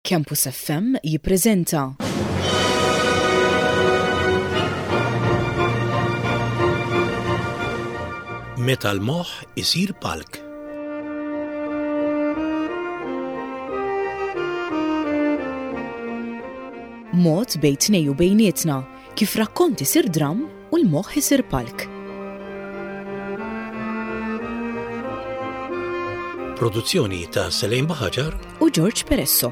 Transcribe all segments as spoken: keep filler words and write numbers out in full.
Campus F M jippreżenta Meta l-moħħ isir palk. mod bejn tnej u bejnietna kif rakkonti isir dram u l-moħħ isir palk. Produzzjoni ta' Selejn Baħaġar u George Peresso.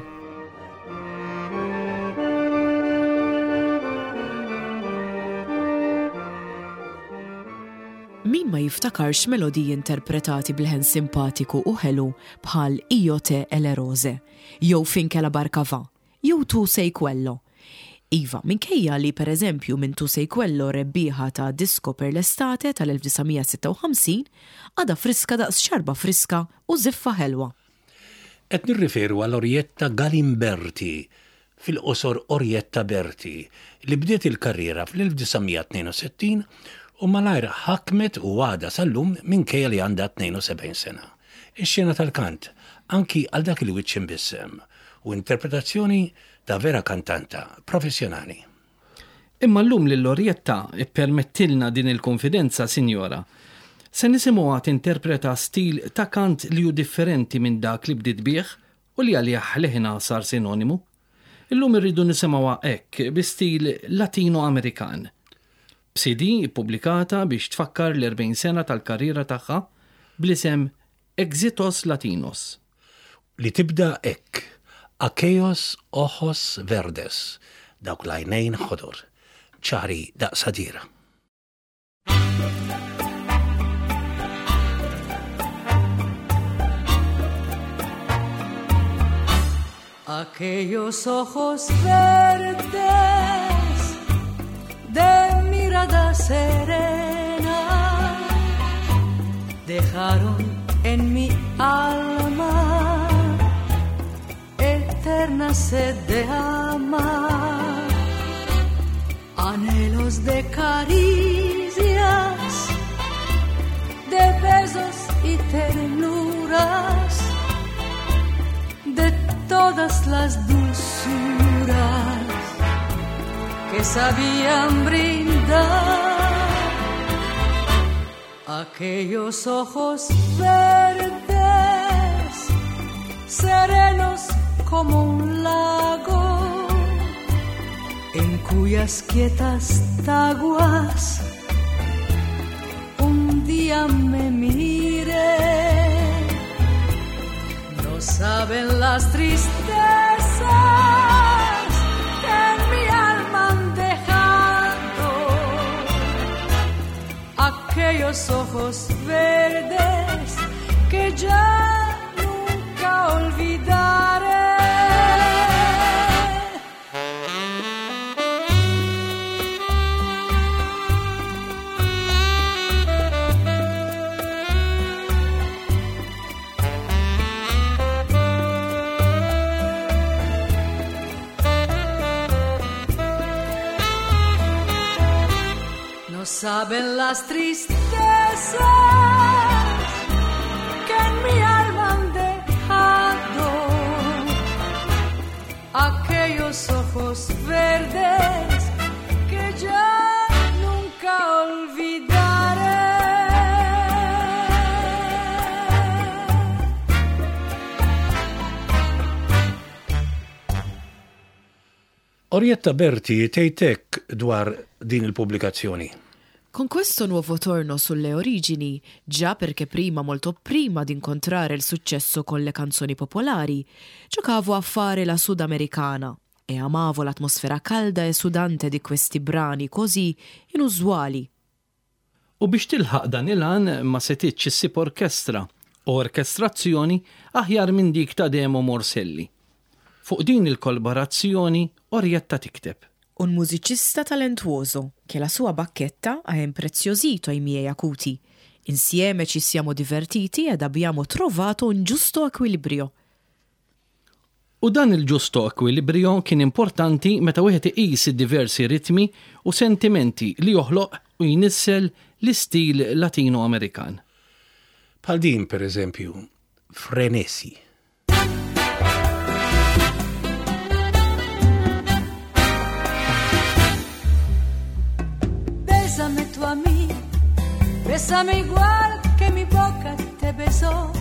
Min ma jiftakarx melodiji interpretati bil-ħen simpatiku u ħelu bħal Io te e le rose, jew Finché la barca va, jew Tu sei quello. Iva, minkejja li per eżempju minn Tu sei quello rebbieħa ta' disko per l-estate tal-elf-tisa' għada friska daqs xarba friska u ziffa ħelwa. Qed nirriferu għal Orietta Galimberti, fil-qosor Orietta Berti, li bdiet il-karriera fl-elf-tisa' u malajr ħakmet u għada sal-lum minkejja li għandha tnejn u sebgħin sena. Ix-xena tal-kant, anki għal dak li wiċċ imbissem, u interpretazzjoni ta' vera kantanta professjonali. Imma llum lil Orietta ippermettilna din il-konfidenza, sinjora. Se nisimgħuha tinterpreta stil ta' kant li hu differenti minn dak li bdiet bih u li għalih leħna sar sinonimu. Illum irridu nisimgħuha hekk bi stil Latino-Amerikan. b'C D ippubblikata biex tfakkar l-erbgħin sena tal-karriera tagħha bl-isem Exitos Latinos. Li tibda hekk. Aquellos ojos verdes, dawk l-għajnejn ħodur, ċari daqsa dira. Aquellos ojos verdes de mirada serena dejaron en mi alma eterna sed de amar, anhelos de caricias, de besos y ternuras, de todas las dulzuras que sabían brindar. Aquellos ojos verdes, serenos como un lago, en cuyas quietas aguas un día me miré. No saben las tristezas que en mi alma han dejado aquellos ojos verdes que ya nunca olvidaré. No saben las tristezas que en mi alma han dejado aquellos ojos verdes que ya nunca olvidaré. Orietta Berti tgħidlek dwar din il-pubblikazzjoni. Con questo nuovo torno sulle origini, già perché prima, molto prima di incontrare il successo con le canzoni popolari, giocavo a fare la sudamericana e amavo l'atmosfera calda e sudante di questi brani così inusuali. U biex tilħaq dan il-għan ma setitx issib orkestra u orkestrazzjoni aħjar minn dik ta' Demo Morselli. Fuq din il-kollaborazzjoni Orietta tikteb. Un musicista talentuoso che la sua bacchetta ha impreziosito i miei acuti. Insieme ci siamo divertiti ed abbiamo trovato un giusto equilibrio. U dan il-ġusto ekwilibrio kien importanti meta wieħed iqis id-diversi ritmi u sentimenti li joħloq u jnissel l-istil Latino-Amerikan. Bħal din, per eżempju, Frenesi. Bésame igual que mi boca te besó.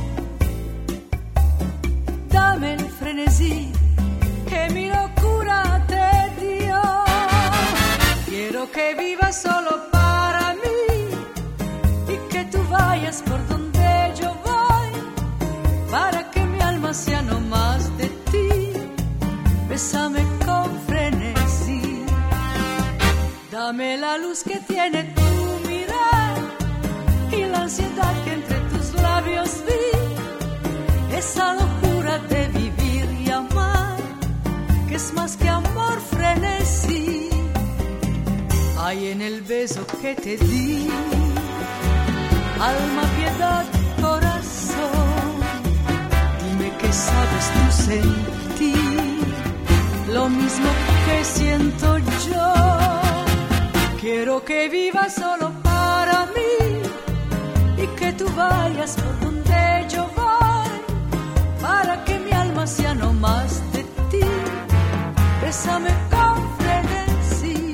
Dame el frenesí que mi locura te dio. Quiero que vivas solo para mí y que tú vayas por donde yo voy, para que mi alma sea no más de ti. Bésame con frenesí. Dame la luz que tiene tu mirar y la ansiedad que entre tus labios vi. Esa locura de vivir y amar, que es más que amor, frenesí. Hay en el beso que te di, alma, piedad, corazón. Dime que sabes tú sentir lo mismo que siento yo. Quiero que vivas solo para mí y que tú vayas por donde yo voy, para que mi alma sea no más de ti. Bésame con frenesí.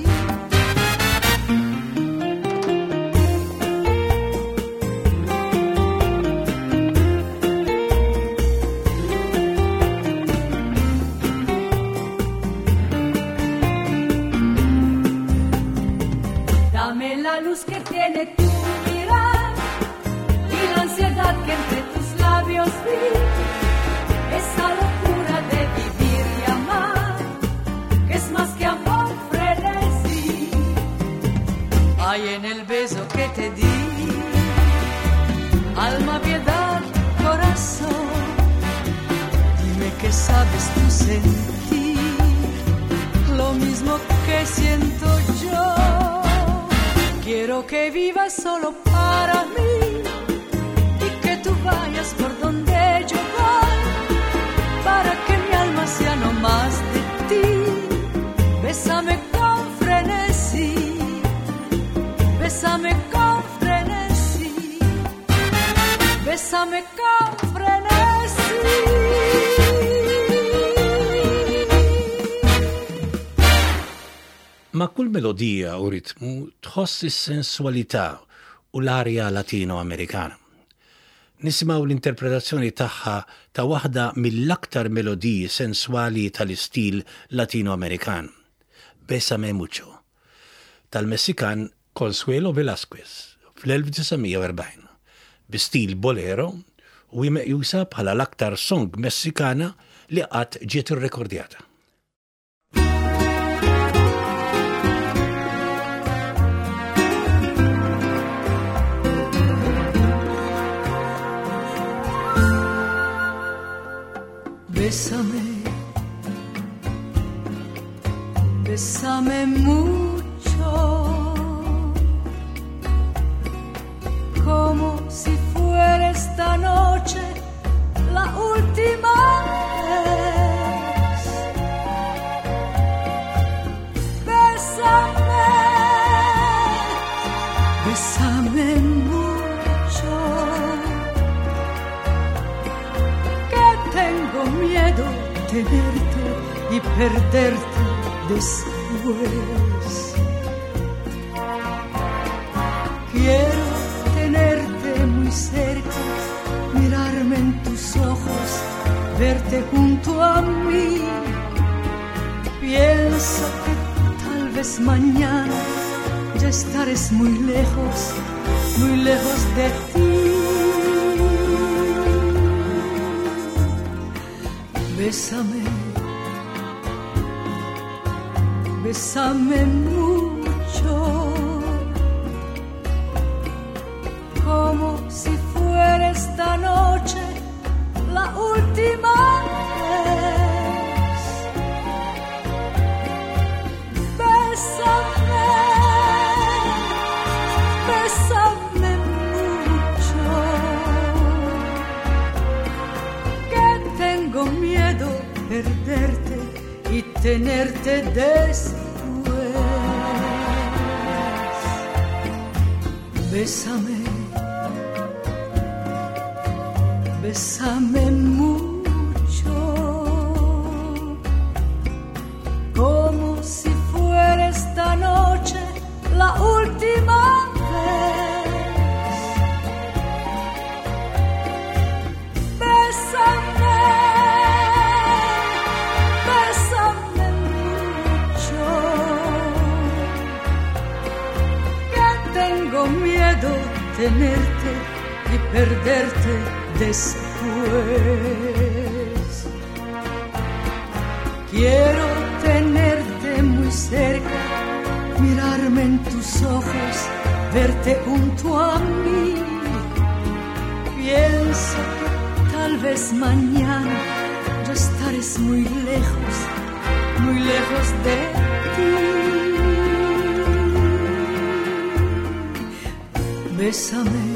Dame la luz que tiene tu mirar y la ansiedad que entre tus labios vi. Esa locura de vivir y amar, que es más que amor, frenesí. Hay en el beso que te di, alma, piedad, corazón. Dime que sabes tú sentir lo mismo que siento yo. Quiero que vivas solo para mí y que tú vayas por donde yo voy, para que mi alma sea no más de ti. Bésame con frenesí, bésame con frenesí, bésame con frenesí. Ma kull melodija u ritmu tħoss is-sensualità u l-arja latino-amerikana. Nisimgħu l-interpretazzjoni tagħha ta' waħda mill-aktar melodiji sensuali tal-istil latino-amerikan, Bésame mucho, tal-Messikan Consuelo Velázquez fl-elf tisa erbajn, bi-stil bolero u meqjusa bħala l-aktar song Messikana li qatt ġiet irrekordjata. Bésame, bésame mucho, como si fuera esta noche la última vez. Bésame, bésame mucho, que tengo miedo tenerte y perderte después. Quiero tenerte muy cerca, mirarme en tus ojos, verte junto a mí. Piensa que tal vez mañana ya estarás muy lejos, muy lejos de ti. Bésame, bésame mucho, como si fuera esta noche la última vez. Bésame, bésame mucho, que tengo miedo perderte y tenerte después. Bésame, bésame mucho, como si fuera esta noche la última vez. tenerte y perderte después. Quiero tenerte muy cerca, mirarme en tus ojos, verte junto a mí. Pienso que tal vez mañana yo estaré muy lejos, muy lejos de ti. Bésame,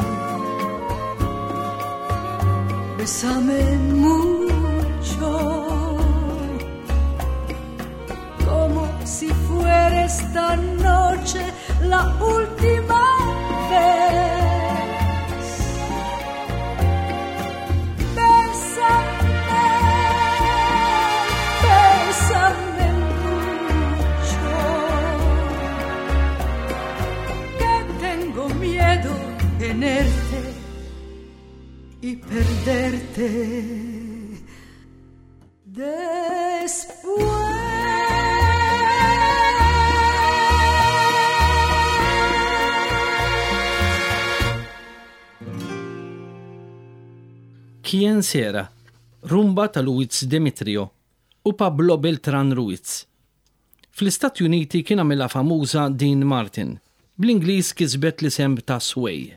bésame mucho, como si fuera esta noche la última vez. Bésame, bésame mucho, que tengo miedo tenerte y perderte después. Kien sera, rumba ta' Luiz Demetrio u Pablo Beltran Ruiz. Fl-Istati Uniti kien għamilha famuża Dean Martin, bl-Ingliż kisbet l-isem ta' Sway.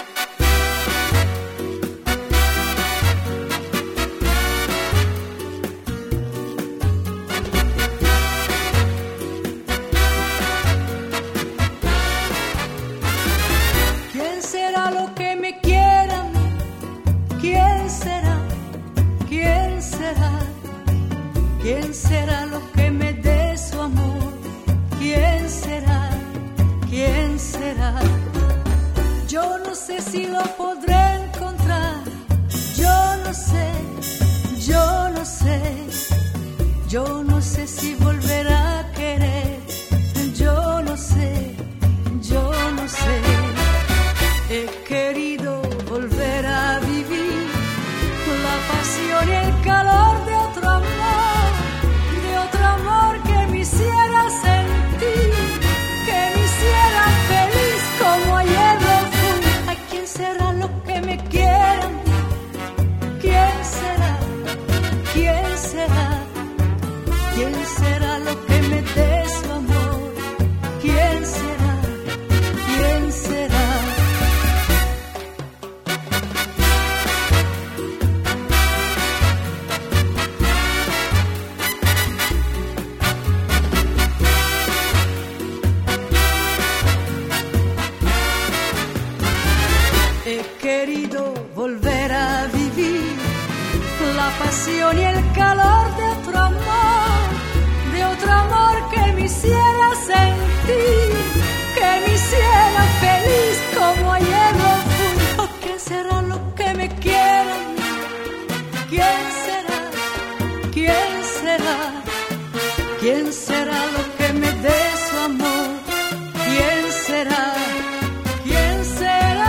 ¿Quién será lo que me dé su amor? ¿Quién será? ¿Quién será? Yo no sé si lo podré encontrar. Yo no sé, yo no sé. Yo no sé si volverá a querer. Yo no sé, yo no sé. He querido volver a vivir la pasión y el calor de otro amor, de otro amor que me hiciera sentir, que me hiciera feliz como ayer lo fui. Ay, ¿quién será lo que me quiera? ¿Quién será? ¿Quién será? ¿Quién será lo que me dé su amor? ¿Quién será? ¿Quién será? He querido volver a vivir la pasión y el calor de otro amor, de otro amor que me hiciera sentir, que me hiciera feliz como ayer lo fui. Oh, ¿quién será lo que me quiera? ¿Quién será? ¿Quién será? ¿Quién será lo que me dé su amor? ¿Quién será? ¿Quién será?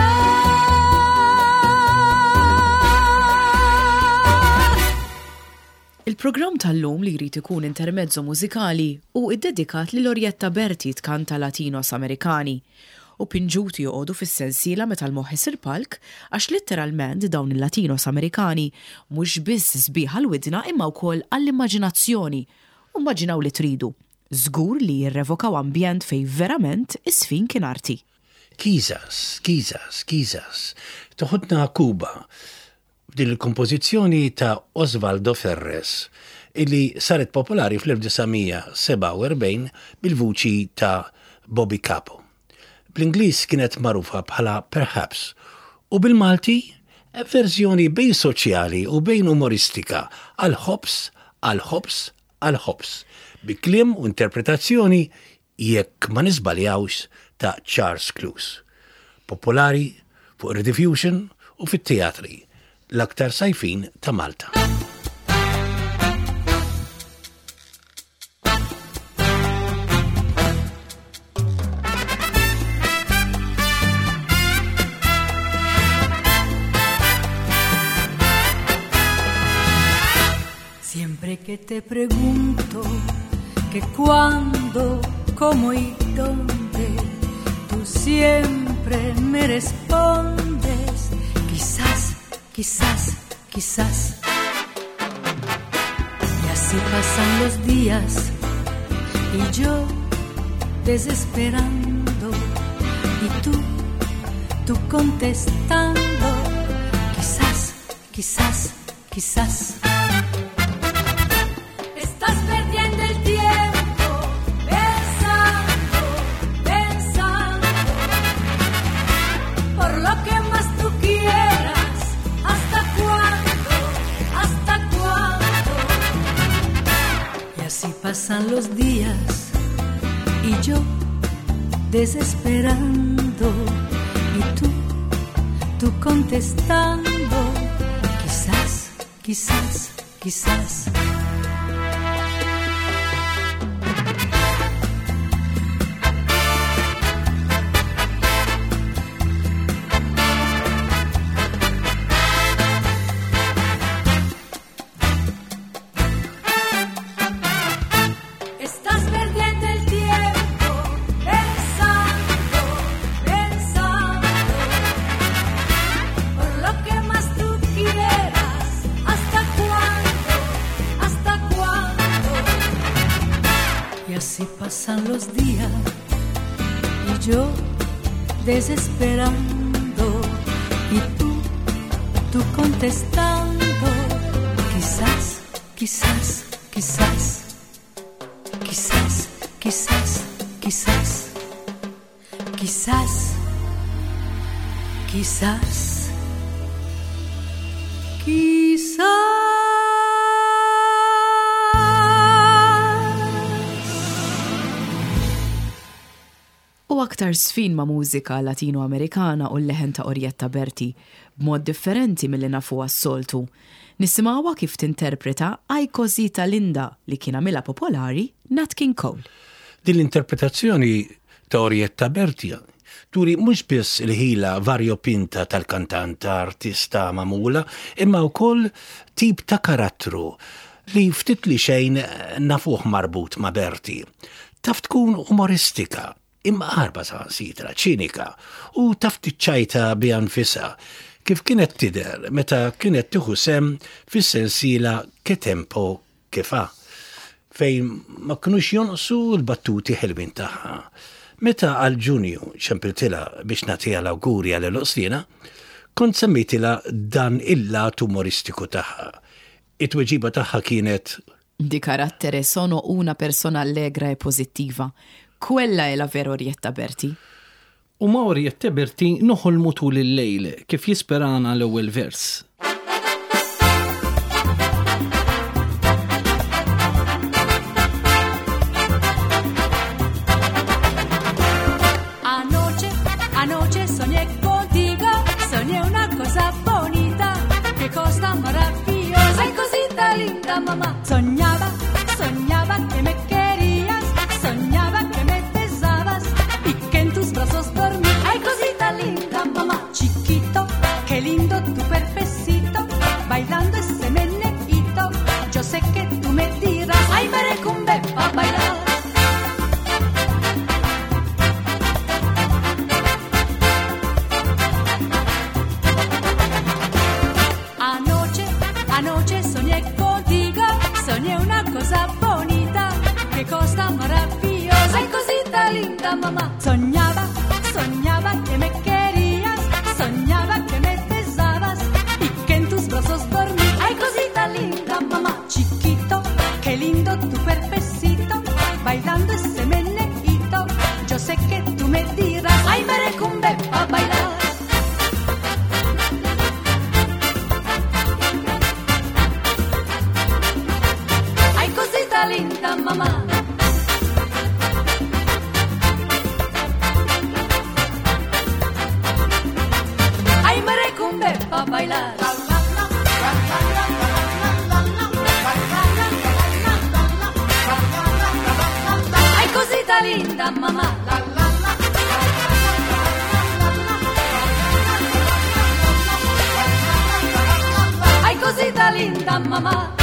Il-programm tal-lum li jrid ikun intermezzo mużikali u iddedikat lil Orietta Berti tkanta Latinos Amerikani u pinġuti joqogħdu fis-sensiela meta l-moħħ isir palk għax litteralment dawn il-Latinos Amerikani mhux biss sbieħ għall-widna imma wkoll għall-immaġinazzjoni u immaġinaw li tridu. Żgur li jirrevokaw ambjent fejn verament is-sfin kien arti. Kizas, kizas, kizas. Toħodna Kuba. Din il-kompożizzjoni ta' Osvaldo Ferres, illi saret popolari fl-1947 bil-vuċi ta' Bobby Capo. Bl-Ingliż kienet magħrufa bħala Perhaps u bil-Malti verżjoni bejn soċjali u bejn umoristika għal-ħobs, għal-ħobs, għal-ħobs, bi kliem u interpretazzjoni jekk ma nisbaljawx ta' Charles Clues. Popolari fuq Rediffusion u fit-teatri l-aktar sajfin ta' Malta. Siempre que te pregunto que cuándo, cómo y dónde, tú siempre siempre me respondes, quizás, quizás, quizás. Y así pasan los días y yo desesperando y tú, tú contestando, quizás, quizás, quizás. Estás perdiendo el tiempo pensando, pensando, por lo que más tú quieras. ¿Hasta cuándo? ¿Hasta cuándo? Y así pasan los días y yo desesperando y tú, tú contestando, quizás, quizás, quizás. Estás perdiendo el tiempo pensando, pensando, por lo que más tú quieras. ¿Hasta cuándo? ¿Hasta cuándo? Y así pasan los días y yo desesperando y tú, tú contestando, quizás, quizás, quizás. Quizás, quizás, quizás, quizás, quizás, quizás. U aktar sfin ma' mużika latino-amerikana u l-leħen ta' Orietta Berti b'mod differenti mill-li nafu għas-soltu. Nisimgħuha kif tinterpreta Ay Cosita Linda li kien għamilha popolari Nat King Cole. Din l-interpretazzjoni ta' Orietta Berti turi mhux biss il-ħila varjopinta tal-kantanta artista magħmula, imma wkoll tip ta' karattru li ftit li xejn nafuh marbut ma' Berti. Taf tkun umoristika, imma qarba sa' sitra ċinika u taf tiċċajta bi anfisha kif kienet tidher meta kienet tieħu sem fis-sensiela Che Tempo Che Fa, fejn ma kinux jonqsu l-battuti ħelbin tagħha. Meta għal Ġunju ċempiltilha biex nagħtiha l-awguri għal l-oqstina, kont semmejtilha dan il-lat umoristiku tagħha. It-tweġiba tagħha kienet: Di carattere sono una persona allegra e positiva. Quella è la vera Orietta Berti. U ma' Orietta Berti noħolmu tul il-lejl kif jisperana l-ewwel vers. Anoche, anoche soñé contigo, soñé una cosa bonita, que cosa maravillosa. Ay, cosita linda, mamá. Soñaba, soñaba que me querías, soñaba que me besabas y que en tus brazos dormí. Ay, cosita linda, mamá. Chiquito, qué lindo tu cuerpecito, bailando ese meneíto. Yo sé que tú me dirás, ay, merecumbe pa' bailar. Anoche, anoche soñé contigo, soñé una cosa bonita, qué cosa maravillosa. Ay, cosita linda, mamá. Soñaba, soñaba que me querías, soñaba que me besabas y que en tus brazos dormí. Ay, cosita linda, mamá. Chiquito, qué lindo tu cuerpecito, bailando ese meneíto. Yo sé que tú me dirás, ay, merecumbe pa' bailar. Ay, cosita linda, mamá. Ay, merecumbe pa' bailar. Ay, cosita linda, mamá. Ay, cosita linda, mamá.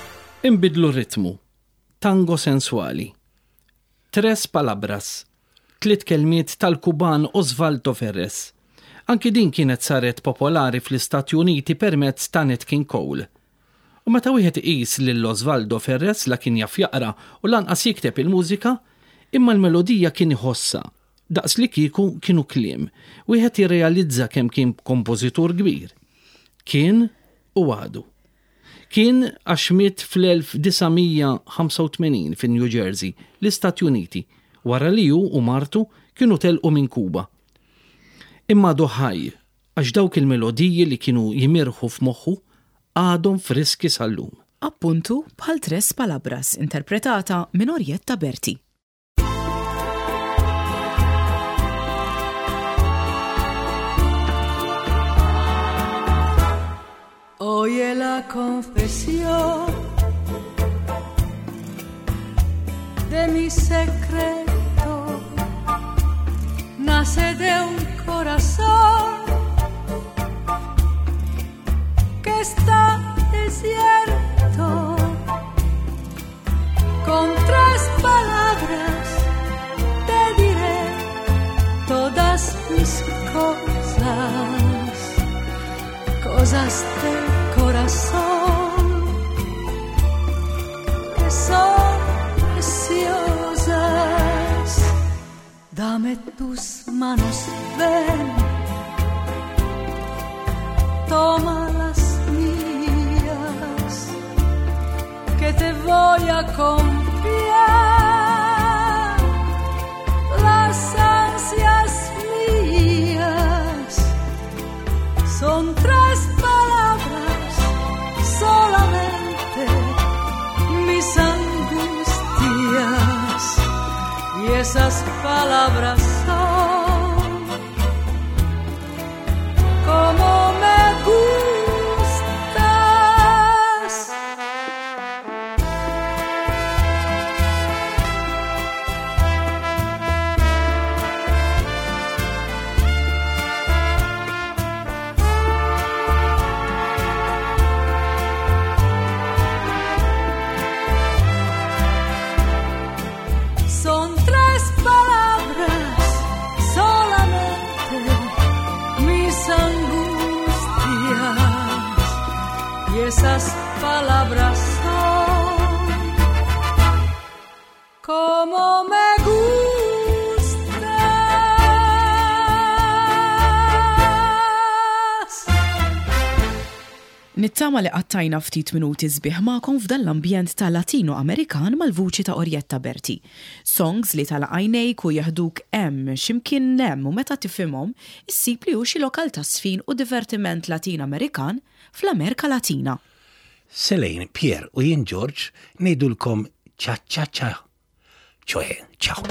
Inbidlu ritmu. Tango sensuali. Tres palabras. tliet kelmiet tal-Kuban Osvaldo Ferres. Anki din kienet saret popolari fl-Istati Uniti permezz ta' Nat King Cole. U meta wieħed iqis lil Osvaldo Ferres la kien jaf jaqra u lanqas jikteb il-mużika, imma l-melodija kien iħossa. Daqs li kieku kienu kliem, wieħed jirrealizza kemm kien kompożitur kbir. Kien u għadu. Kien għax miet fl-elf tisa' ħamsa u tmenin fin New Jersey, l-Istati Uniti, wara li hu u martu kienu telqu minn Kuba. Imma doħaj, għax dawk il-melodiji li kienu jimirħu f'moħħu għadhom friski sal-lum. Appuntu bħal Tres Palabras, interpretata minn Orietta Berti. Oye la confesión de mi secreto, nace de un corazón que está desierto. Con tres palabras te diré todas mis cosas, cosas de corazón que son preciosas. Dame tus manos, ven, toma las mías, que te voy a confiar las ansias mías. Son tres palabras solamente, mis angustias, y esas palabras son como me gustas. Son tres palabras solamente, mis angustias, y esas palabras son como me gustas. Nittama li qattajna ftit minuti sbieħ magħkom f'dan l-ambjent ta' Latino Amerikan mal-vuċi ta' Orietta Berti. Songs li tal-għajnejk u jaħduk hemm x'imkien hemm u meta tifhimhom issib li hu xi lokal ta' sfin u divertiment Latin Amerikan fl-Amerika Latina. Selejn, Pier u jien George ngħidulkom ċa ċa ċa. ċoe, ċaw.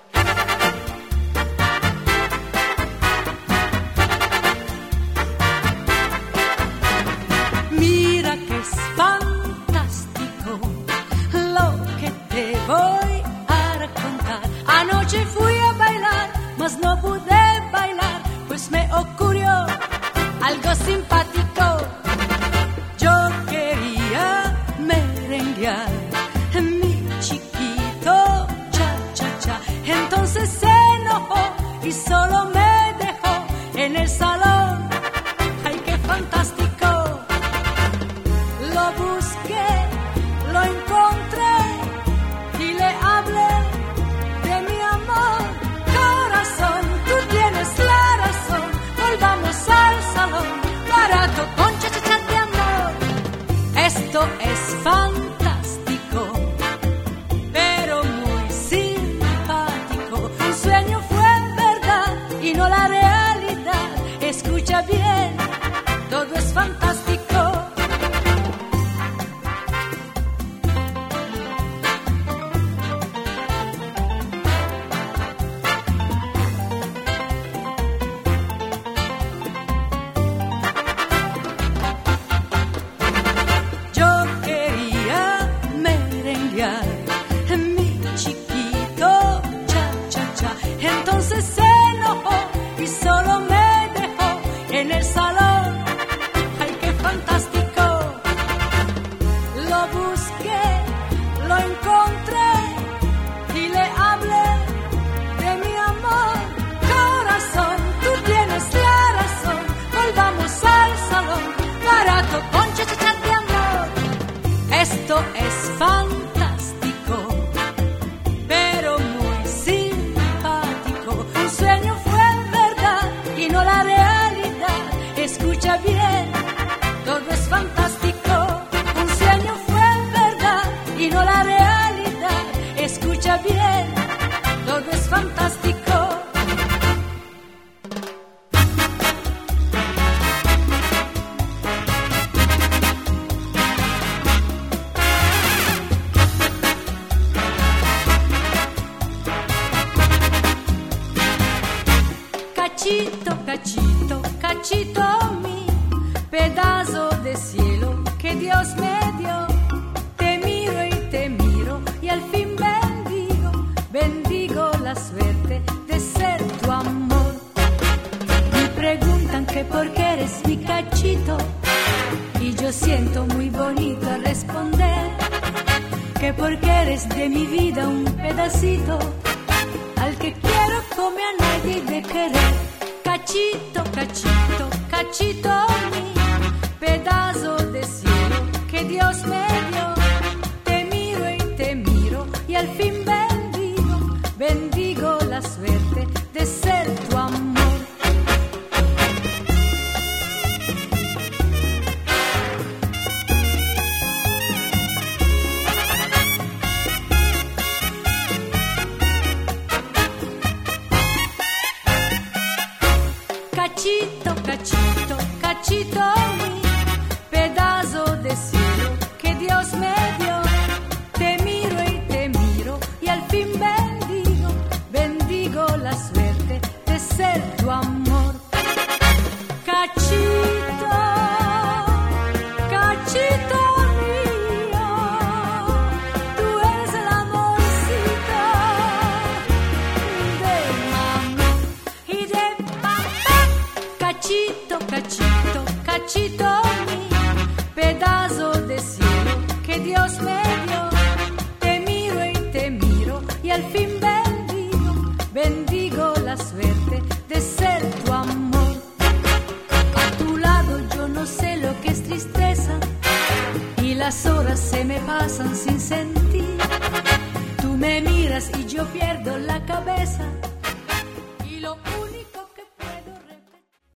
Mira que es fantástico lo que te voy a contar. Anoche fui a bailar, mas no pude bailar, pues me ocurrió algo simpático. Yo quería merenguear mi chiquito cha cha cha. Entonces se enojó y solo me dejó en el salón. Ay, qué fantástico. Lo busqué, lo encontré y le hablé de mi amor. Corazón, tú tienes la razón, volvamos al salón, barato con cha-cha-cha de amor. Esto es fantástico, pero muy simpático. Un sueño fue verdad y no la realidad. Escucha bien, todo es fantástico. Yo quería merenguear mi chiquito cha cha cha. Entonces se enojó y solo me dejó en el salón. Ay, qué fantástico. Lo busqué, lo encontré y le hablé de mi amor. escucha bien, todo es fantástico, un sueño fue verdad y no la realidad. Escucha bien, todo es fantástico. Cachito, cachito, cachito mi, pedazo de cielo que Dios me dio. Te miro y te miro y al fin bendigo, bendigo la suerte de ser tu amor. Me preguntan que por qué eres mi cachito y yo siento muy bonito responder que porque eres de mi vida un pedacito al que quiero como a nadie de querer. Cachito, cachito, cachito mi, pedazo de cielo que Dios me dio. Te miro y te miro y al fin bendigo, bendigo la suerte de ser tu amor. Cachito, cachito, cachito mi, pedazo de cielo que Dios me dio. Te miro y te miro y al fin bendigo, bendigo la suerte de ser tu amor. Cachito, cachito mío, tú eres el amorcito de mamá y de papá. Cachito, cachito, cachito mi, pedazo de cielo que Dios me dio. Te miro y te miro y al fin bendigo, bendigo la suerte de ser tu amor. A tu lado yo no sé lo que es tristeza y las horas se me pasan sin sentir. Tú me miras y yo pierdo la cabeza.